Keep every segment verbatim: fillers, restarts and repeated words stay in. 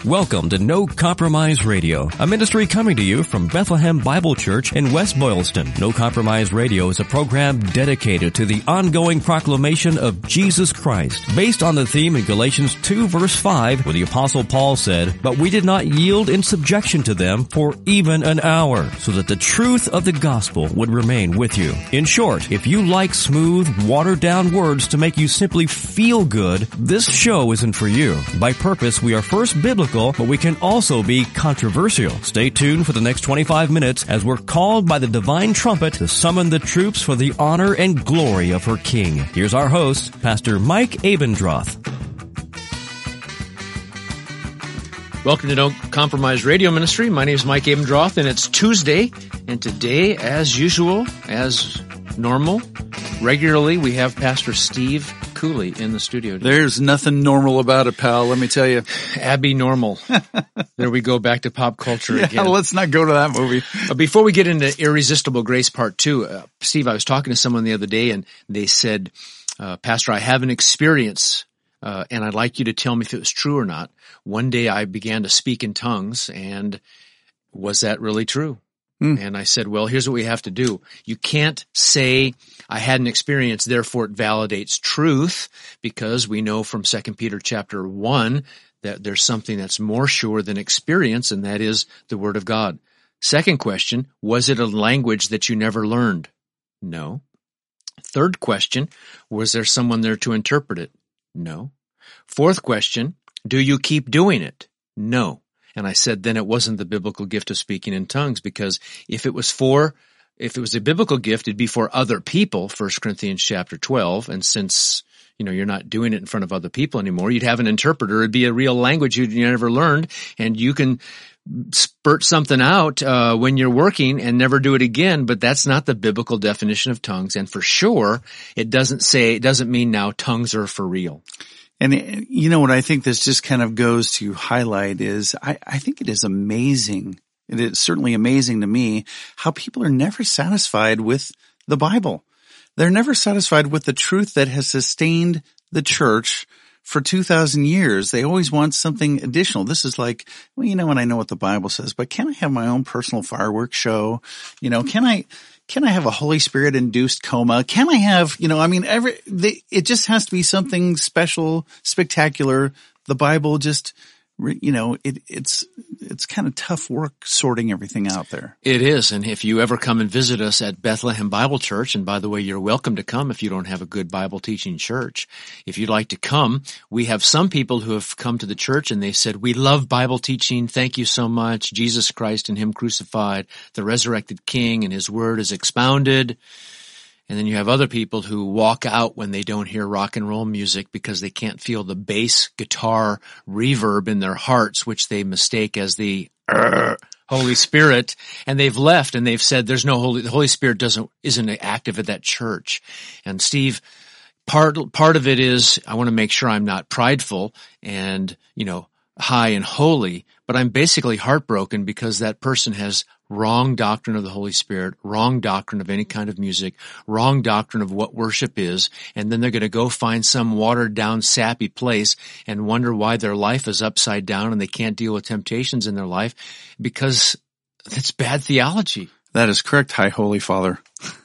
Welcome to No Compromise Radio, a ministry coming to you from Bethlehem Bible Church in West Boylston. No Compromise Radio is a program dedicated to the ongoing proclamation of Jesus Christ, based on the theme in Galatians two verse five, where the Apostle Paul said, "But we did not yield in subjection to them for even an hour, so that the truth of the gospel would remain with you." In short, if you like smooth, watered-down words to make you simply feel good, this show isn't for you. By purpose, we are first biblical, but we can also be controversial. Stay tuned for the next twenty-five minutes as we're called by the divine trumpet to summon the troops for the honor and glory of her King. Here's our host, Pastor Mike Abendroth. Welcome to No Compromise Radio Ministry. My name is Mike Abendroth, and it's Tuesday. And today, as usual, as normal, regularly, we have Pastor Steve Cooley in the studio today. There's nothing normal about it, pal, let me tell you. Abby Normal. There we go, back to pop culture yeah, again. Let's not go to that movie. Uh, before we get into Irresistible Grace Part two, uh, Steve, I was talking to someone the other day, and they said, uh, Pastor, I have an experience, uh, and I'd like you to tell me if it was true or not. One day I began to speak in tongues, and was that really true? Mm. And I said, well, here's what we have to do. You can't say, I had an experience, therefore it validates truth, because we know from Second Peter chapter one that there's something that's more sure than experience, and that is the Word of God. Second question, was it a language that you never learned? No. Third question, was there someone there to interpret it? No. Fourth question, do you keep doing it? No. And I said, then it wasn't the biblical gift of speaking in tongues, because if it was for, if it was a biblical gift, it'd be for other people, First Corinthians chapter twelve. And since, you know, you're not doing it in front of other people anymore, you'd have an interpreter. It'd be a real language you never learned, and you can spurt something out uh when you're working and never do it again, but that's not the biblical definition of tongues. And for sure, it doesn't say, it doesn't mean now tongues are for real. And you know what I think this just kind of goes to highlight is I, I think it is amazing. It is certainly amazing to me how people are never satisfied with the Bible. They're never satisfied with the truth that has sustained the church for two thousand years. They always want something additional. This is like, well, you know what, I know what the Bible says, but can I have my own personal fireworks show? You know, can I, can I have a Holy Spirit induced coma? Can I have, you know, I mean, every, they, it just has to be something special, spectacular. The Bible just, you know, it, it's, it's kind of tough work sorting everything out there. It is. And if you ever come and visit us at Bethlehem Bible Church, and by the way, you're welcome to come if you don't have a good Bible teaching church. If you'd like to come, we have some people who have come to the church and they said, we love Bible teaching. Thank you so much. Jesus Christ and Him crucified, the resurrected King, and His Word is expounded. And then you have other people who walk out when they don't hear rock and roll music because they can't feel the bass guitar reverb in their hearts, which they mistake as the uh, Holy Spirit. And they've left and they've said there's no Holy, the Holy Spirit doesn't, isn't active at that church. And Steve, part, part of it is I want to make sure I'm not prideful and, you know, high and holy, but I'm basically heartbroken because that person has wrong doctrine of the Holy Spirit, wrong doctrine of any kind of music, wrong doctrine of what worship is, and then they're going to go find some watered-down, sappy place and wonder why their life is upside down and they can't deal with temptations in their life because it's bad theology. That is correct, High Holy Father.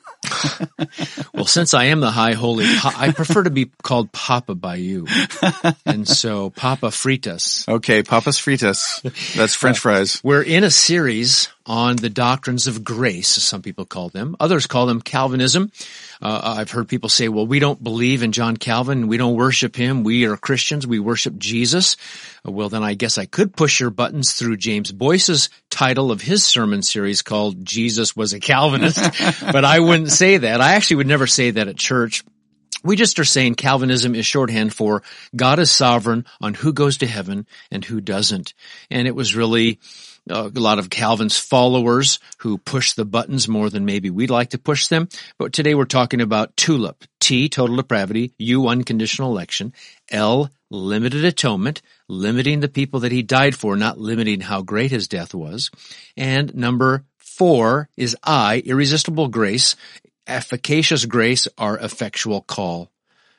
Well, since I am the High Holy, I prefer to be called Papa by you. And so, Papa Fritas. Okay, Papas Fritas. That's French fries. We're in a series on the doctrines of grace, as some people call them. Others call them Calvinism. Uh, I've heard people say, well, we don't believe in John Calvin. We don't worship him. We are Christians. We worship Jesus. Uh, well, then I guess I could push your buttons through James Boyce's title of his sermon series called Jesus Was a Calvinist. But I wouldn't say that. I actually would never say that at church. We just are saying Calvinism is shorthand for God is sovereign on who goes to heaven and who doesn't. And it was really uh, a lot of Calvin's followers who push the buttons more than maybe we'd like to push them. But today we're talking about TULIP. T, total depravity. U, unconditional election. L, limited atonement, limiting the people that he died for, not limiting how great his death was. And number four is I, irresistible grace. Efficacious grace, our effectual call.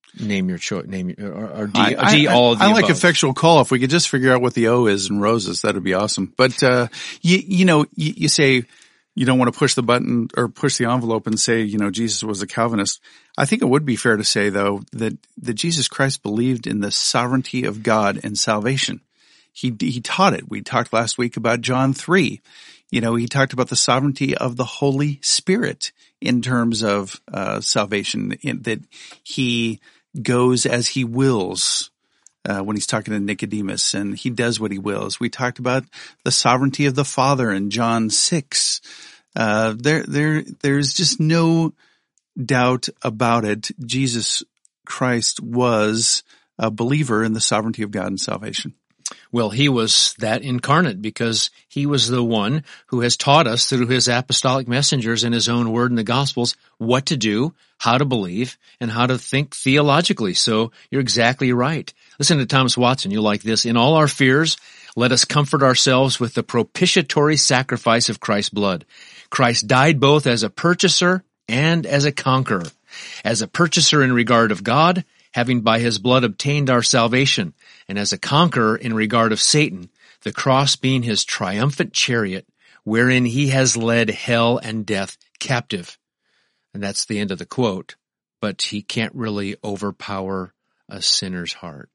Name your choice. Name your, or, or D, I, D I, all of the I like above. effectual call. If we could just figure out what the O is in roses, that'd be awesome. But, uh, you, you know, you, you say you don't want to push the button or push the envelope and say, you know, Jesus was a Calvinist. I think it would be fair to say, though, that, that Jesus Christ believed in the sovereignty of God and salvation. He, he taught it. We talked last week about John three. You know, he talked about the sovereignty of the Holy Spirit in terms of, uh, salvation, in, that he goes as he wills, uh, when he's talking to Nicodemus, and he does what he wills. We talked about the sovereignty of the Father in John six. Uh, there, there, there's just no doubt about it. Jesus Christ was a believer in the sovereignty of God and salvation. Well, he was that incarnate because he was the one who has taught us through his apostolic messengers in his own word in the Gospels what to do, how to believe, and how to think theologically. So you're exactly right. Listen to Thomas Watson. You'll like this. In all our fears, let us comfort ourselves with the propitiatory sacrifice of Christ's blood. Christ died both as a purchaser and as a conqueror. As a purchaser in regard of God, having by his blood obtained our salvation, and as a conqueror in regard of Satan, the cross being his triumphant chariot, wherein he has led hell and death captive. And that's the end of the quote. But he can't really overpower a sinner's heart.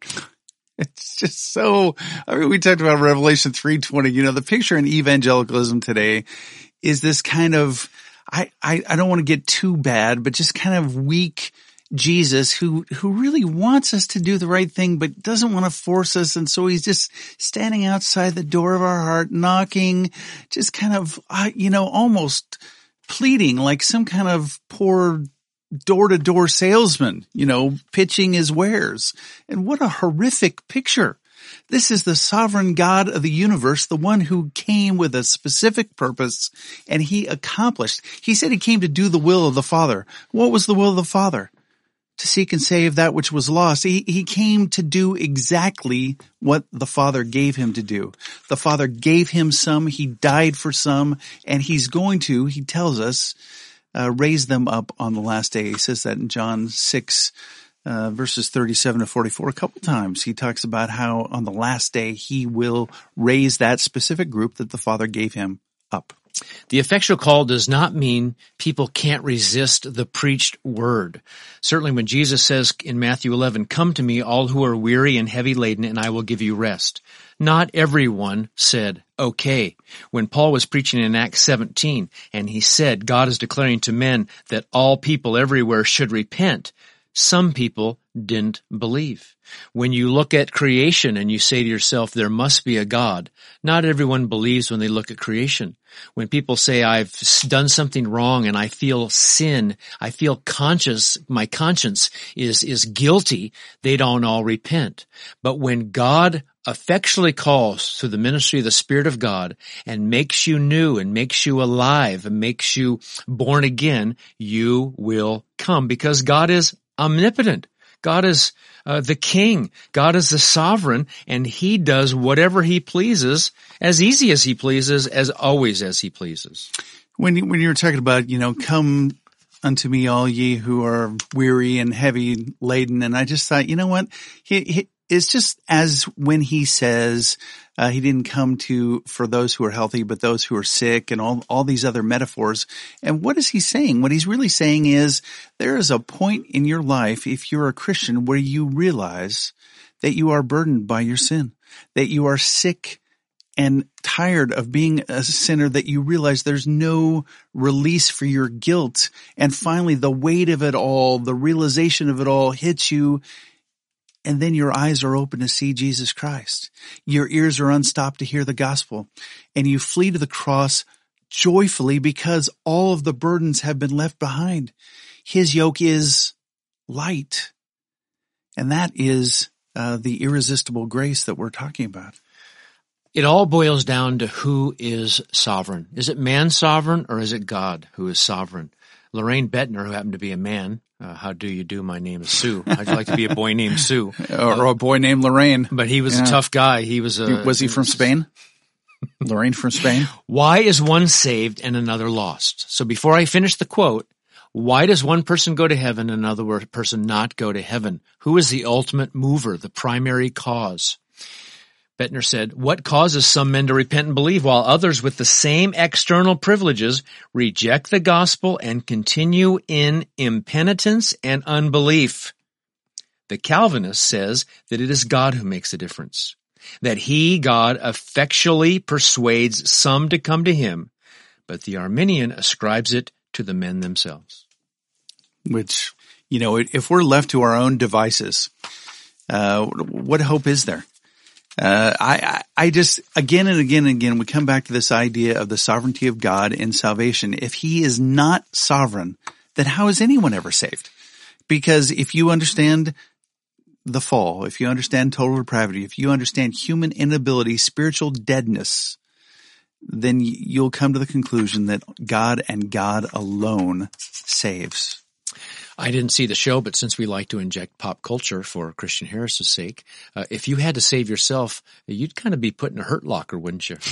It's just so, I mean, we talked about Revelation three twenty. You know, the picture in evangelicalism today is this kind of, I, I, I don't want to get too bad, but just kind of weak Jesus who, who really wants us to do the right thing, but doesn't want to force us. And so he's just standing outside the door of our heart, knocking, just kind of, uh, you know, almost pleading like some kind of poor door-to-door salesman, you know, pitching his wares. And what a horrific picture. This is the sovereign God of the universe, the one who came with a specific purpose, and he accomplished. He said he came to do the will of the Father. What was the will of the Father? To seek and save that which was lost. He, he came to do exactly what the Father gave him to do. The Father gave him some, he died for some, and he's going to, he tells us, uh, raise them up on the last day. He says that in John six, uh, verses thirty-seven to forty-four. A couple times he talks about how on the last day he will raise that specific group that the Father gave him up. The effectual call does not mean people can't resist the preached word. Certainly when Jesus says in Matthew eleven, come to me all who are weary and heavy laden and I will give you rest. Not everyone said, okay. When Paul was preaching in Acts seventeen and he said, God is declaring to men that all people everywhere should repent, some people didn't believe. When you look at creation and you say to yourself, there must be a God, not everyone believes when they look at creation. When people say, I've done something wrong and I feel sin, I feel conscious, my conscience is, is guilty, they don't all repent. But when God effectually calls through the ministry of the Spirit of God and makes you new and makes you alive and makes you born again, you will come because God is omnipotent. God is uh, the king. God is the sovereign, and he does whatever he pleases, as easy as he pleases, as always as he pleases. When you, when you were talking about, you know, come unto me all ye who are weary and heavy laden, and I just thought, you know what, he, he it's just as when he says uh, he didn't come to for those who are healthy, but those who are sick, and all all these other metaphors. And what is he saying? What he's really saying is there is a point in your life, if you're a Christian, where you realize that you are burdened by your sin, that you are sick and tired of being a sinner, that you realize there's no release for your guilt. And finally, the weight of it all, the realization of it all hits you. And then your eyes are open to see Jesus Christ. Your ears are unstopped to hear the gospel. And you flee to the cross joyfully because all of the burdens have been left behind. His yoke is light. And that is uh, the irresistible grace that we're talking about. It all boils down to who is sovereign. Is it man sovereign or is it God who is sovereign? Lorraine Bettner, who happened to be a man, uh, how do you do? My name is Sue. How'd you like to be a boy named Sue? Or a boy named Lorraine. But he was yeah. a tough guy. He was a... Was he from Spain? Lorraine from Spain? Why is one saved and another lost? So before I finish the quote, Why does one person go to heaven and another person not go to heaven? Who is the ultimate mover, the primary cause? Bettner said, what causes some men to repent and believe while others with the same external privileges reject the gospel and continue in impenitence and unbelief? The Calvinist says that it is God who makes the difference, that he, God, effectually persuades some to come to him, but the Arminian ascribes it to the men themselves. Which, you know, if we're left to our own devices, uh, what hope is there? Uh, I, I just, again and again and again, we come back to this idea of the sovereignty of God in salvation. If he is not sovereign, then how is anyone ever saved? Because if you understand the fall, if you understand total depravity, if you understand human inability, spiritual deadness, then you'll come to the conclusion that God and God alone saves. I didn't see the show, but since we like to inject pop culture for Christian Harris's sake, uh, if you had to save yourself, you'd kind of be put in a hurt locker, wouldn't you?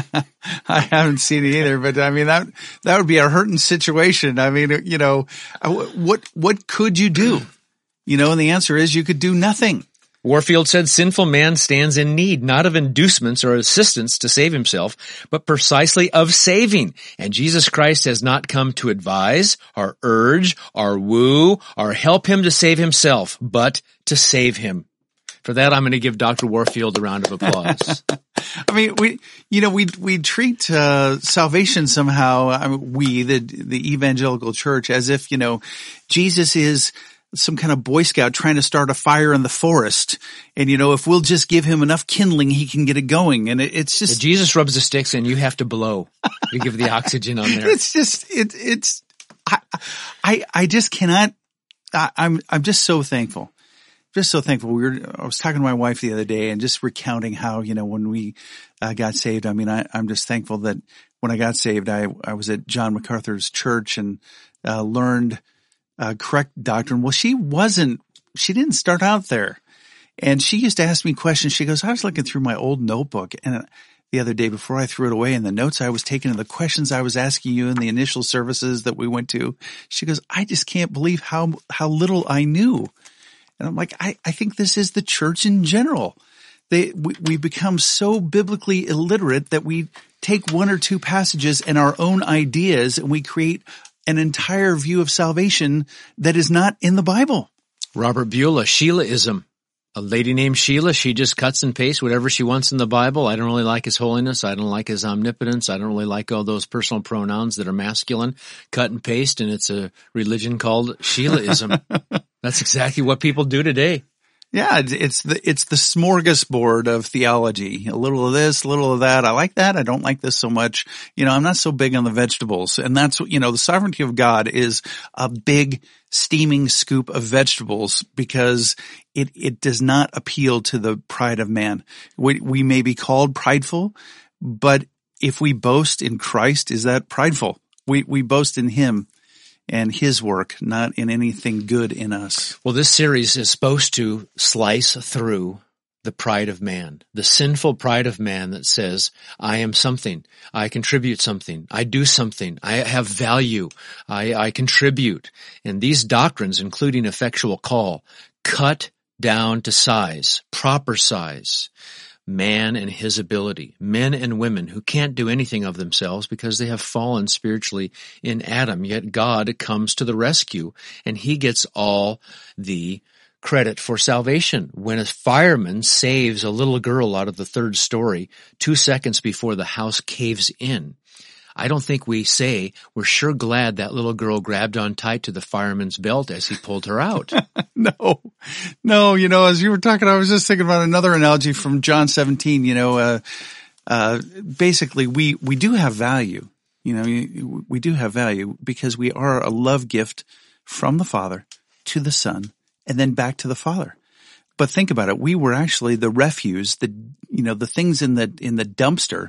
I haven't seen it either, but I mean, that, that would be a hurting situation. I mean, you know, what, what could you do? You know, and the answer is you could do nothing. Warfield said, sinful man stands in need, not of inducements or assistance to save himself, but precisely of saving. And Jesus Christ has not come to advise, or urge, or woo, or help him to save himself, but to save him. For that, I'm going to give Doctor Warfield a round of applause. I mean, we, you know, we, we treat, uh, salvation somehow, I mean, we, the, the evangelical church, as if, you know, Jesus is some kind of Boy Scout trying to start a fire in the forest. And, you know, if we'll just give him enough kindling, he can get it going. And it, it's just... Jesus rubs the sticks and you have to blow. You give the oxygen on there. It's just, it, it's, I, I, I just cannot, I, I'm, I'm just so thankful. Just so thankful. We were, I was talking to my wife the other day and just recounting how, you know, when we uh, got saved, I mean, I, I'm just thankful that when I got saved, I, I was at John MacArthur's church and uh, learned Uh, correct doctrine. Well, she wasn't, she didn't start out there. And she used to ask me questions. She goes, I was looking through my old notebook and the other day before I threw it away and the notes I was taking and the questions I was asking you in the initial services that we went to, she goes, I just can't believe how, how little I knew. And I'm like, I, I think this is the church in general. They, we, we become so biblically illiterate that we take one or two passages and our own ideas and we create an entire view of salvation that is not in the Bible. Robert Beulah, Sheilaism. A lady named Sheila, she just cuts and pastes whatever she wants in the Bible. I don't really like his holiness. I don't like his omnipotence. I don't really like all those personal pronouns that are masculine. Cut and paste, and it's a religion called Sheilaism. That's exactly what people do today. Yeah, it's the, it's the smorgasbord of theology. A little of this, a little of that. I like that. I don't like this so much. You know, I'm not so big on the vegetables. And that's what, you know, the sovereignty of God is a big steaming scoop of vegetables because it, it does not appeal to the pride of man. We, we may be called prideful, but if we boast in Christ, is that prideful? We, we boast in him and his work, not in anything good in us. Well, this series is supposed to slice through the pride of man, the sinful pride of man that says, I am something, I contribute something, I do something, I have value, I, I contribute. And these doctrines, including effectual call, cut down to size, proper size, man and his ability, men and women who can't do anything of themselves because they have fallen spiritually in Adam, yet God comes to the rescue and he gets all the credit for salvation. When a fireman saves a little girl out of the third story two seconds before the house caves in, I don't think we say we're sure glad that little girl grabbed on tight to the fireman's belt as he pulled her out. No, no, you know, as you were talking, I was just thinking about another analogy from John seventeen, you know, uh, uh, basically we, we do have value, you know, we do have value because we are a love gift from the Father to the Son and then back to the Father. But think about it. We were actually the refuse, the, you know, the things in the, in the dumpster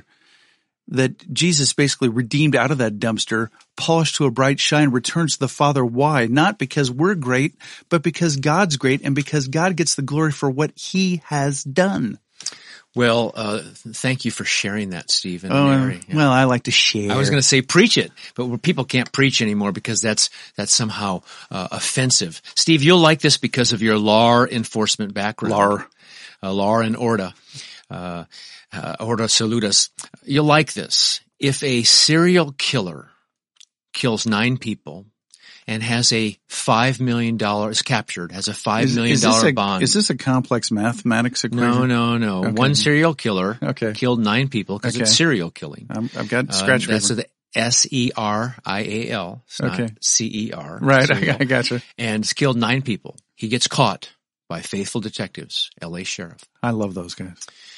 that Jesus basically redeemed out of that dumpster, polished to a bright shine, returns to the Father. Why? Not because we're great, but because God's great and because God gets the glory for what he has done. Well, uh, thank you for sharing that, Steve and Oh, Mary. Yeah. well, I like to share. I was going to say preach it, but people can't preach anymore because that's that's somehow uh, offensive. Steve, you'll like this because of your law enforcement background. Law. Uh, law and order. Uh, uh, order saludas. You'll like this. If a serial killer kills nine people and has a five million dollars, captured, has a five million dollars bond. Is this a complex mathematics equation? No, no, no. Okay. One serial killer Okay. killed nine people because Okay. it's serial killing. I'm, I've got scratch Uh, that's paper. the S E R I A L. It's Okay. not C E R. Right, Serial. I, I gotcha. And it's killed nine people. He gets caught by faithful detectives, L A sheriff. I love those guys.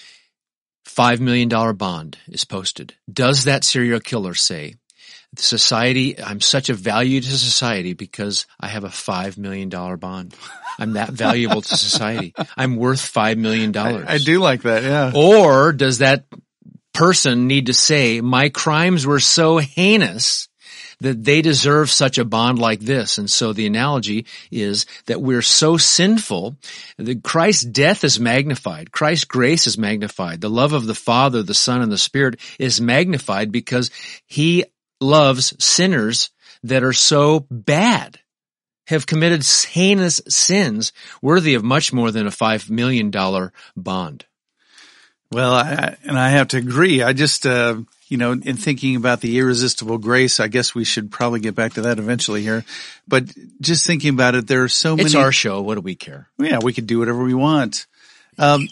Five million dollar bond is posted. Does that serial killer say, society, I'm such a value to society because I have a five million dollar bond. I'm that valuable to society. I'm worth five million dollars. I, I do like that, yeah. Or does that person need to say, my crimes were so heinous that they deserve such a bond like this? And so the analogy is that we're so sinful that Christ's death is magnified. Christ's grace is magnified. The love of the Father, the Son, and the Spirit is magnified because he loves sinners that are so bad, have committed heinous sins worthy of much more than a five million dollars bond. Well, I, and I have to agree. I just, uh, you know, in thinking about the irresistible grace, I guess we should probably get back to that eventually here. But just thinking about it, there are so many. It's our show. What do we care? Yeah, we could do whatever we want. Um,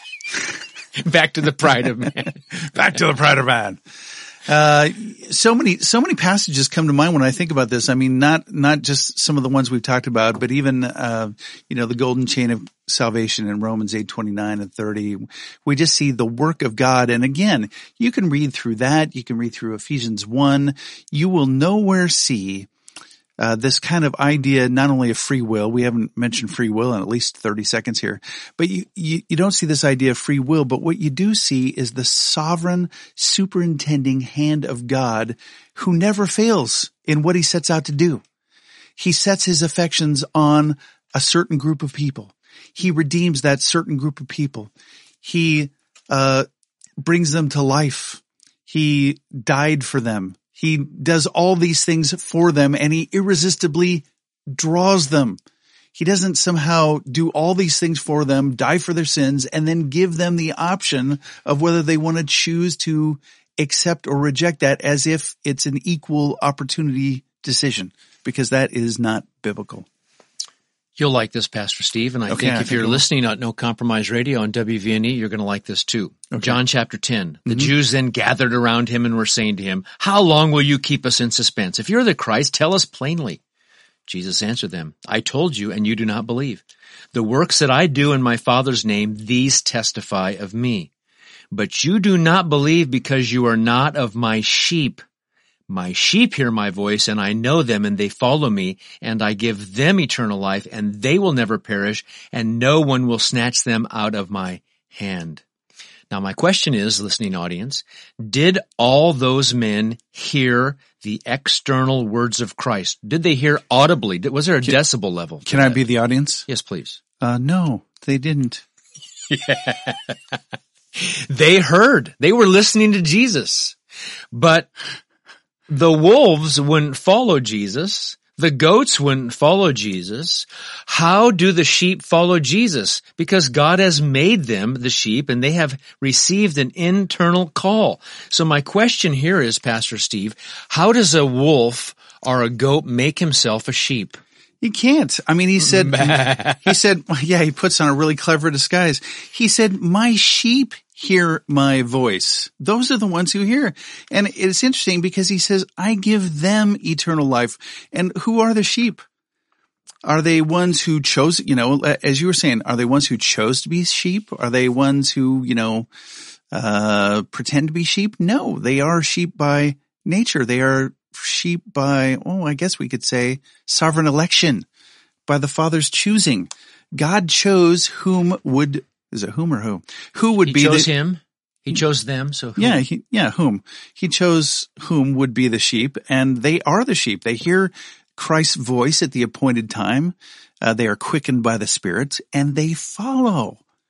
Back to the pride of man. Back to the pride of man. Uh, so many, so many passages come to mind when I think about this. I mean, not, not just some of the ones we've talked about, but even, uh, you know, the golden chain of salvation in Romans eight twenty-nine and thirty. We just see the work of God. And again, you can read through that. You can read through Ephesians one. You will nowhere see Uh, this kind of idea, not only of free will, we haven't mentioned free will in at least thirty seconds here, but you, you, you don't see this idea of free will, but what you do see is the sovereign, superintending hand of God who never fails in what he sets out to do. He sets his affections on a certain group of people. He redeems that certain group of people. He, uh, brings them to life. He died for them. He does all these things for them, and he irresistibly draws them. He doesn't somehow do all these things for them, die for their sins, and then give them the option of whether they want to choose to accept or reject that as if it's an equal opportunity decision, because that is not biblical. You'll like this, Pastor Steve, and I Okay, think I if think you're I will. listening at No Compromise Radio on W V N E, you're going to like this too. Okay. John chapter ten. The Mhm. Jews then gathered around him and were saying to him, "How long will you keep us in suspense? If you're the Christ, tell us plainly." Jesus answered them, "I told you, and you do not believe. The works that I do in my Father's name, these testify of me. But you do not believe because you are not of my sheep. My sheep hear my voice, and I know them, and they follow me, and I give them eternal life, and they will never perish, and no one will snatch them out of my hand." Now my question is, listening audience, did all those men hear the external words of Christ? Did they hear audibly? Was there a Can- decibel level? to Can I that? be the audience? Yes, please. Uh, no, they didn't. They heard. They were listening to Jesus. But the wolves wouldn't follow Jesus. The goats wouldn't follow Jesus. How do the sheep follow Jesus? Because God has made them the sheep, and they have received an internal call. So my question here is, Pastor Steve, how does a wolf or a goat make himself a sheep? He can't. I mean, he said, he said, yeah, he puts on a really clever disguise. He said, my sheep hear my voice. Those are the ones who hear. And it's interesting because he says, I give them eternal life. And who are the sheep? Are they ones who chose, you know, as you were saying, are they ones who chose to be sheep? Are they ones who, you know, uh, pretend to be sheep? No, they are sheep by nature. They are sheep by, oh, I guess we could say sovereign election, by the Father's choosing. God chose whom would, is it whom or who? Who would He be chose the, him. He chose them. So who? yeah, he, yeah, whom. He chose whom would be the sheep, and they are the sheep. They hear Christ's voice at the appointed time. Uh, they are quickened by the Spirit, and they follow.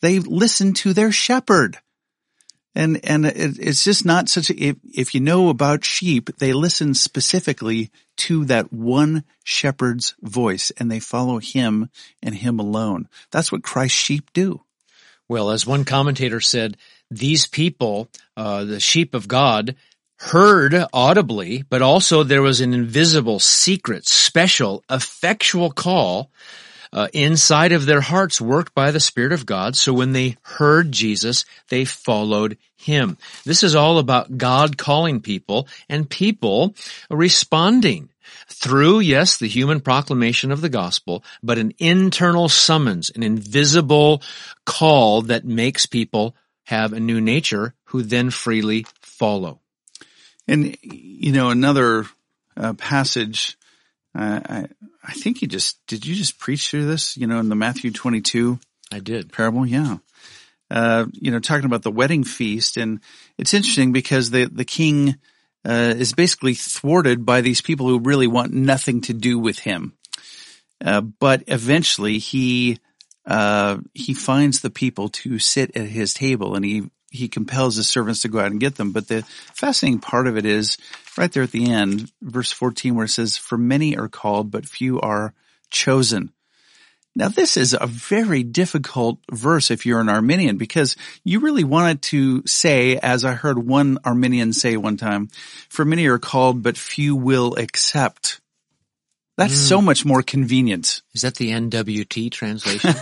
They listen to their shepherd. And, and it, it's just not such a, if, if you know about sheep, they listen specifically to that one shepherd's voice, and they follow him and him alone. That's what Christ's sheep do. Well, as one commentator said, these people, uh, the sheep of God, heard audibly, but also there was an invisible, secret, special, effectual call Uh, inside of their hearts, worked by the Spirit of God. So when they heard Jesus, they followed him. This is all about God calling people and people responding through, yes, the human proclamation of the gospel, but an internal summons, an invisible call that makes people have a new nature who then freely follow. And, you know, another uh, passage, uh, I, I think you just, did you just preach through this, you know, in the Matthew twenty-two? I did. Parable? Yeah. Uh, you know, talking about the wedding feast. And it's interesting because the, the king, uh, is basically thwarted by these people who really want nothing to do with him. Uh, but eventually he, uh, he finds the people to sit at his table, and he, he compels his servants to go out and get them. But the fascinating part of it is right there at the end, verse fourteen, where it says, "For many are called, but few are chosen." Now, this is a very difficult verse if you're an Arminian, because you really wanted to say, as I heard one Arminian say one time, "For many are called, but few will accept." That's mm. so much more convenient. Is that the N W T translation?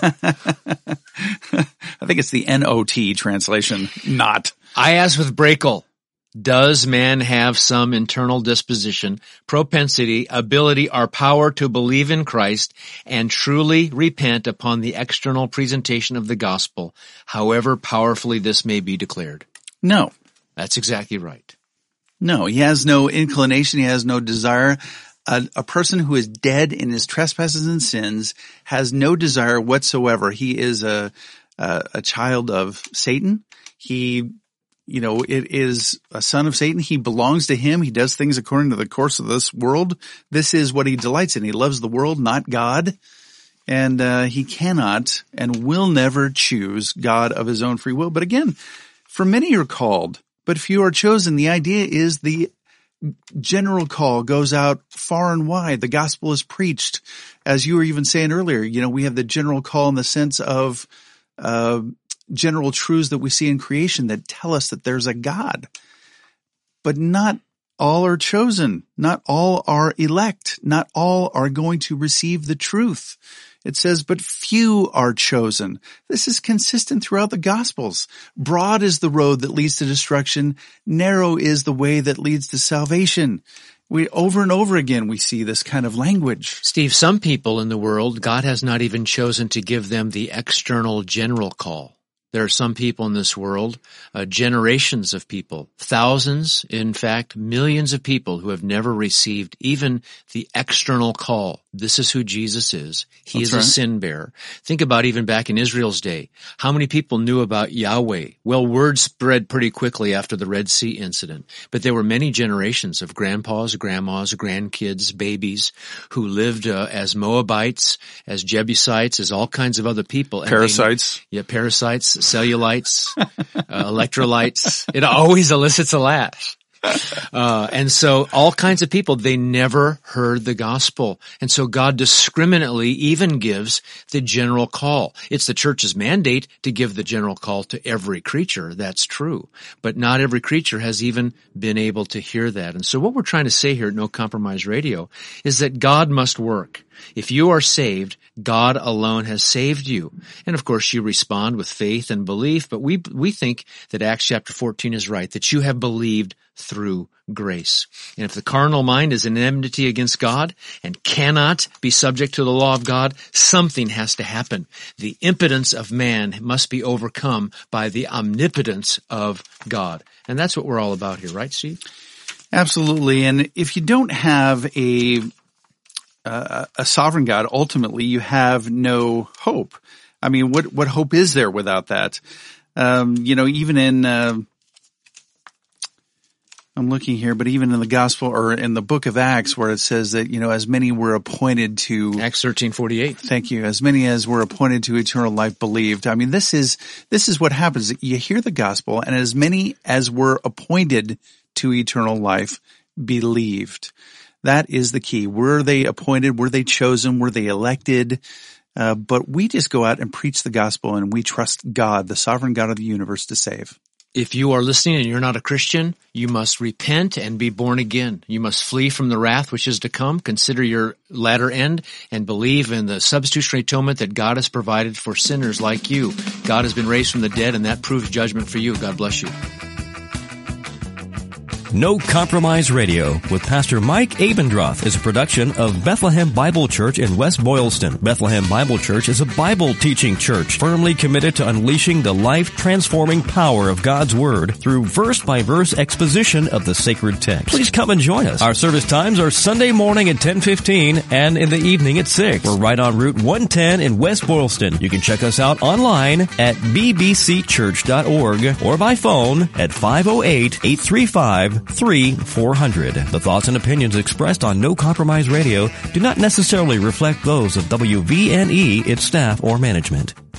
I think it's the N O T translation, not. I asked with Brakel, does man have some internal disposition, propensity, ability, or power to believe in Christ and truly repent upon the external presentation of the gospel, however powerfully this may be declared? No. That's exactly right. No, he has no inclination. He has no desire. A, a person who is dead in his trespasses and sins has no desire whatsoever. He is a, a, a child of Satan. He, you know, it is a son of Satan. He belongs to him. He does things according to the course of this world. This is what he delights in. He loves the world, not God. And, uh, he cannot and will never choose God of his own free will. But again, for many are called, but few are chosen. The idea is the general call goes out far and wide. The gospel is preached. As you were even saying earlier, you know, we have the general call in the sense of, uh, general truths that we see in creation that tell us that there's a God. But not all are chosen. Not all are elect. Not all are going to receive the truth. It says, but few are chosen. This is consistent throughout the Gospels. Broad is the road that leads to destruction. Narrow is the way that leads to salvation. We, over and over again, we see this kind of language. Steve, some people in the world, God has not even chosen to give them the external general call. There are some people in this world, uh, generations of people, thousands, in fact, millions of people who have never received even the external call. This is who Jesus is. He That's is right. a sin bearer. Think about even back in Israel's day. How many people knew about Yahweh? Well, word spread pretty quickly after the Red Sea incident. But there were many generations of grandpas, grandmas, grandkids, babies who lived uh, as Moabites, as Jebusites, as all kinds of other people. And Parasites. They, yeah, parasites. Cellulites, uh, electrolytes. It always elicits a laugh. Uh, and so all kinds of people, they never heard the gospel. And so God discriminately even gives the general call. It's the church's mandate to give the general call to every creature. That's true. But not every creature has even been able to hear that. And so what we're trying to say here at No Compromise Radio is that God must work. If you are saved, God alone has saved you. And of course you respond with faith and belief, but we we think that Acts chapter fourteen is right, that you have believed through grace. And if the carnal mind is in enmity against God and cannot be subject to the law of God, something has to happen. The impotence of man must be overcome by the omnipotence of God. And that's what we're all about here, right, Steve? Absolutely. And if you don't have a Uh, a sovereign God, ultimately you have no hope. I mean, what, what hope is there without that? Um, you know, even in, uh, I'm looking here, but even in the gospel or in the book of Acts where it says that, you know, as many were appointed to Acts thirteen forty-eight. Thank you. As many as were appointed to eternal life believed. I mean, this is, this is what happens. You hear the gospel and as many as were appointed to eternal life believed. That is the key. Were they appointed? Were they chosen? Were they elected? Uh, but we just go out and preach the gospel and we trust God, the sovereign God of the universe, to save. If you are listening and you're not a Christian, you must repent and be born again. You must flee from the wrath which is to come, consider your latter end, and believe in the substitutionary atonement that God has provided for sinners like you. God has been raised from the dead, and that proves judgment for you. God bless you. No Compromise Radio with Pastor Mike Abendroth is a production of Bethlehem Bible Church in West Boylston. Bethlehem Bible Church is a Bible teaching church firmly committed to unleashing the life-transforming power of God's Word through verse-by-verse exposition of the sacred text. Please come and join us. Our service times are Sunday morning at ten fifteen and in the evening at six. We're right on Route one ten in West Boylston. You can check us out online at b b c church dot org or by phone at five oh eight, eight three five, three four hundred. The thoughts and opinions expressed on No Compromise Radio do not necessarily reflect those of W V N E, its staff, or management.